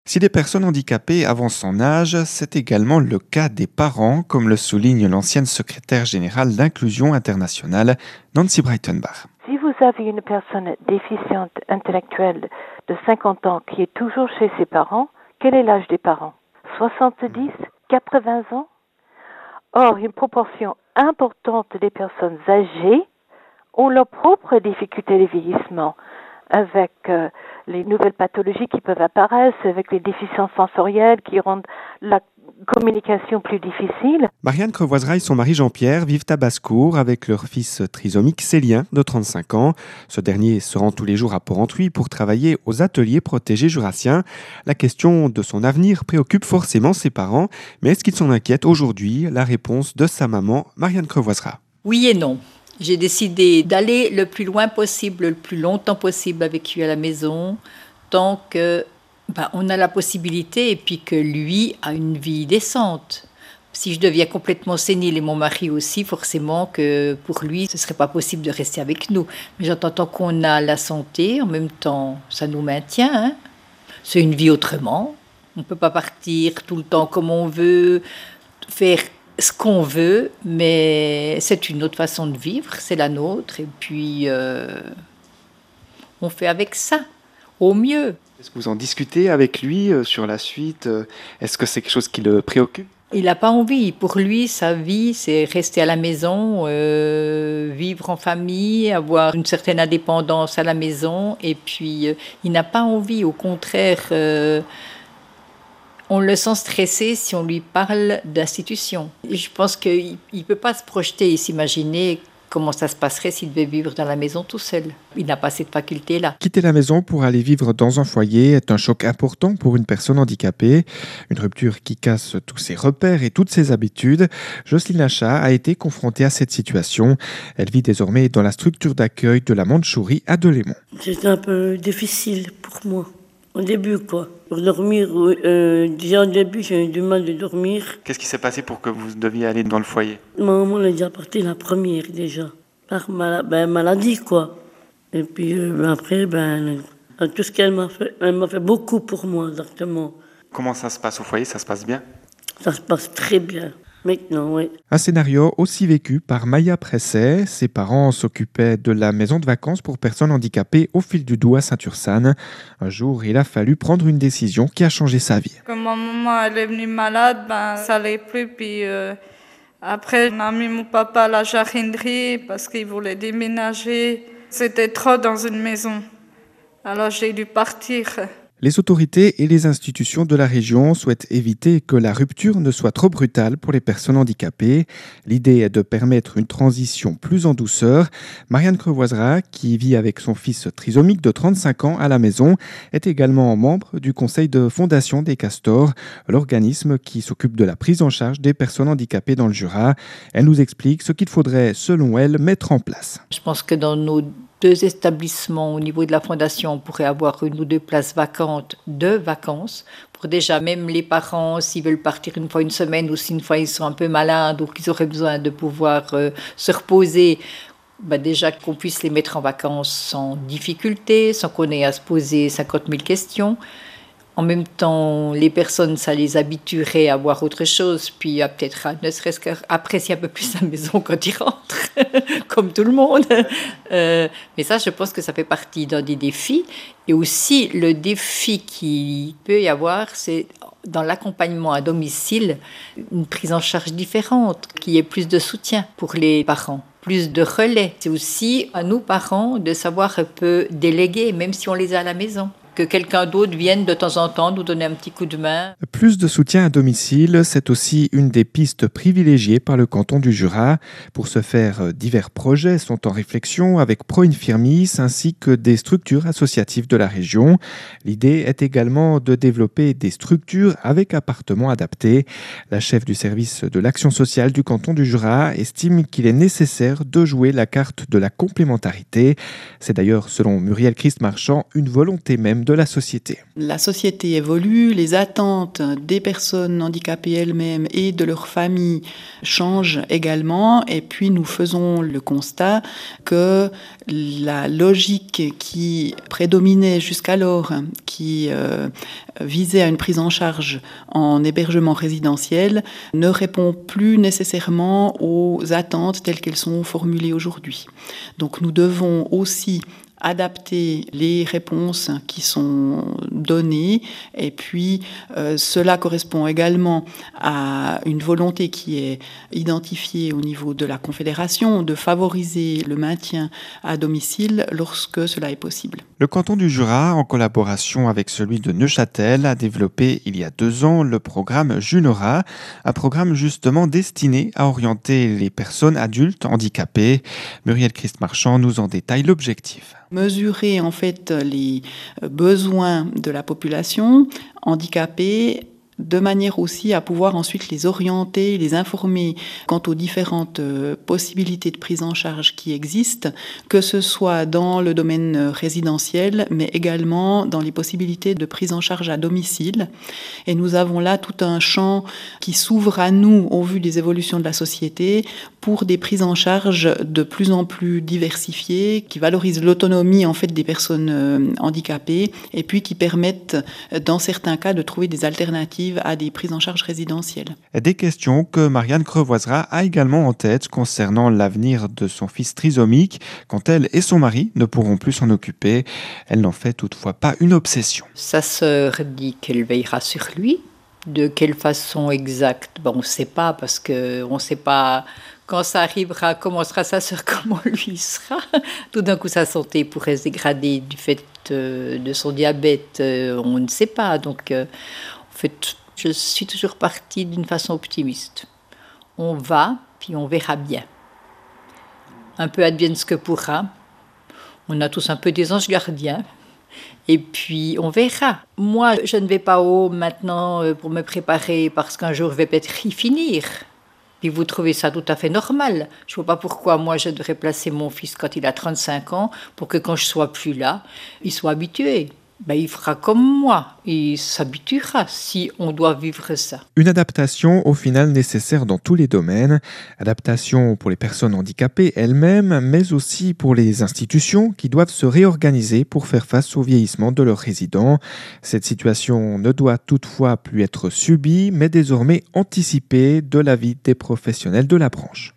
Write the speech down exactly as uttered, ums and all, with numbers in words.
Si les personnes handicapées avancent en âge, c'est également le cas des parents, comme le souligne l'ancienne secrétaire générale d'Inclusion internationale, Nancy Breitenbach. Si vous avez une personne déficiente intellectuelle de cinquante ans qui est toujours chez ses parents, quel est l'âge des parents ? soixante-dix, quatre-vingts ans ? Or, une proportion importante des personnes âgées ont leurs propres difficultés de vieillissement, avec euh, les nouvelles pathologies qui peuvent apparaître, avec les déficiences sensorielles qui rendent la communication plus difficile. Marianne Crevoisera et son mari Jean-Pierre vivent à Basse-Cour avec leur fils trisomique Célien, de trente-cinq ans. Ce dernier se rend tous les jours à Port-Entruy pour travailler aux ateliers protégés jurassiens. La question de son avenir préoccupe forcément ses parents, mais est-ce qu'ils s'en inquiètent aujourd'hui ? La réponse de sa maman, Marianne Crevoisera. Oui et non. J'ai décidé d'aller le plus loin possible, le plus longtemps possible avec lui à la maison, tant que ben, on a la possibilité et puis que lui a une vie décente. Si je deviens complètement sénile et mon mari aussi, forcément que pour lui, ce ne serait pas possible de rester avec nous. Mais j'entends tant qu'on a la santé, en même temps, ça nous maintient. Hein. C'est une vie autrement. On ne peut pas partir tout le temps comme on veut, faire ce qu'on veut, mais c'est une autre façon de vivre, c'est la nôtre, et puis euh, on fait avec ça, au mieux. Est-ce que vous en discutez avec lui euh, sur la suite ? Est-ce que c'est quelque chose qui le préoccupe ? Il n'a pas envie. Pour lui, sa vie, c'est rester à la maison, euh, vivre en famille, avoir une certaine indépendance à la maison, et puis euh, il n'a pas envie, au contraire... Euh, On le sent stressé si on lui parle d'institution. Je pense qu'il ne peut pas se projeter et s'imaginer comment ça se passerait s'il devait vivre dans la maison tout seul. Il n'a pas cette faculté-là. Quitter la maison pour aller vivre dans un foyer est un choc important pour une personne handicapée. Une rupture qui casse tous ses repères et toutes ses habitudes. Jocelyne Lachat a été confrontée à cette situation. Elle vit désormais dans la structure d'accueil de la Mandchourie à Delémont. C'était un peu difficile pour moi. Au début, quoi. Pour dormir, euh, déjà au début, j'ai eu du mal de dormir. Qu'est-ce qui s'est passé pour que vous deviez aller dans le foyer ? Ma maman elle est déjà partie la première, déjà. Par mal- ben, maladie, quoi. Et puis euh, après, ben, tout ce qu'elle m'a fait, elle m'a fait beaucoup pour moi, exactement. Comment ça se passe au foyer ? Ça se passe bien ? Ça se passe très bien. Maintenant, oui. Un scénario aussi vécu par Maya Presset. Ses parents s'occupaient de la maison de vacances pour personnes handicapées au fil du doux à Saint-Ursane. Un jour, il a fallu prendre une décision qui a changé sa vie. Quand ma maman elle est venue malade, ben, ça n'allait plus. Puis, euh, après, on a mis mon papa à la jardinière parce qu'il voulait déménager. C'était trop dans une maison. Alors j'ai dû partir. Les autorités et les institutions de la région souhaitent éviter que la rupture ne soit trop brutale pour les personnes handicapées. L'idée est de permettre une transition plus en douceur. Marianne Crevoisera, qui vit avec son fils trisomique de trente-cinq ans à la maison, est également membre du conseil de fondation des Castors, l'organisme qui s'occupe de la prise en charge des personnes handicapées dans le Jura. Elle nous explique ce qu'il faudrait, selon elle, mettre en place. Je pense que dans nos deux établissements au niveau de la fondation, on pourrait avoir une ou deux places vacantes de vacances pour déjà même les parents, s'ils veulent partir une fois une semaine ou si une fois ils sont un peu malades ou qu'ils auraient besoin de pouvoir euh, se reposer, bah déjà qu'on puisse les mettre en vacances sans difficulté, sans qu'on ait à se poser cinquante mille questions. En même temps, les personnes, ça les habituerait à voir autre chose, puis à peut-être à, ne serait-ce qu'apprécier un peu plus la maison quand ils rentrent, comme tout le monde. Euh, mais ça, je pense que ça fait partie d'un des défis. Et aussi, le défi qu'il peut y avoir, c'est dans l'accompagnement à domicile, une prise en charge différente, qu'il y ait plus de soutien pour les parents, plus de relais. C'est aussi à nous, parents, de savoir un peu déléguer, même si on les a à la maison. Que quelqu'un d'autre vienne de temps en temps nous donner un petit coup de main. Plus de soutien à domicile, c'est aussi une des pistes privilégiées par le canton du Jura. Pour ce faire, divers projets sont en réflexion avec Pro Infirmis ainsi que des structures associatives de la région. L'idée est également de développer des structures avec appartements adaptés. La chef du service de l'action sociale du canton du Jura estime qu'il est nécessaire de jouer la carte de la complémentarité. C'est d'ailleurs, selon Muriel Christ-Marchand, une volonté même même de la société. La société évolue, les attentes des personnes handicapées elles-mêmes et de leurs familles changent également. Et puis nous faisons le constat que la logique qui prédominait jusqu'alors, qui euh, visait à une prise en charge en hébergement résidentiel, ne répond plus nécessairement aux attentes telles qu'elles sont formulées aujourd'hui. Donc nous devons aussi adapter les réponses qui sont données et puis euh, cela correspond également à une volonté qui est identifiée au niveau de la Confédération de favoriser le maintien à domicile lorsque cela est possible. Le canton du Jura, en collaboration avec celui de Neuchâtel, a développé il y a deux ans le programme Junora, un programme justement destiné à orienter les personnes adultes handicapées. Muriel Christ-Marchand nous en détaille l'objectif. Mesurer en fait les besoins de la population handicapée de manière aussi à pouvoir ensuite les orienter, les informer quant aux différentes possibilités de prise en charge qui existent, que ce soit dans le domaine résidentiel, mais également dans les possibilités de prise en charge à domicile. Et nous avons là tout un champ qui s'ouvre à nous au vu des évolutions de la société pour des prises en charge de plus en plus diversifiées, qui valorisent l'autonomie en fait des personnes handicapées et puis qui permettent dans certains cas de trouver des alternatives à des prises en charge résidentielles. Des questions que Marianne Crevoisera a également en tête concernant l'avenir de son fils trisomique, quand elle et son mari ne pourront plus s'en occuper. Elle n'en fait toutefois pas une obsession. Sa sœur dit qu'elle veillera sur lui. De quelle façon exacte, bon, on ne sait pas, parce qu'on ne sait pas quand ça arrivera, comment sera sa sœur, comment lui sera. Tout d'un coup, sa santé pourrait se dégrader du fait euh, de son diabète, euh, on ne sait pas. Donc, euh, en fait, je suis toujours partie d'une façon optimiste. On va, puis on verra bien. Un peu advienne ce que pourra. On a tous un peu des anges gardiens. Et puis, on verra. Moi, je ne vais pas haut maintenant pour me préparer parce qu'un jour, je vais peut-être y finir. Puis vous trouvez ça tout à fait normal. Je ne vois pas pourquoi moi, je devrais placer mon fils quand il a trente-cinq ans pour que quand je ne sois plus là, il soit habitué. Ben, il fera comme moi, il s'habituera si on doit vivre ça. Une adaptation au final nécessaire dans tous les domaines. Adaptation pour les personnes handicapées elles-mêmes, mais aussi pour les institutions qui doivent se réorganiser pour faire face au vieillissement de leurs résidents. Cette situation ne doit toutefois plus être subie, mais désormais anticipée de l'avis des professionnels de la branche.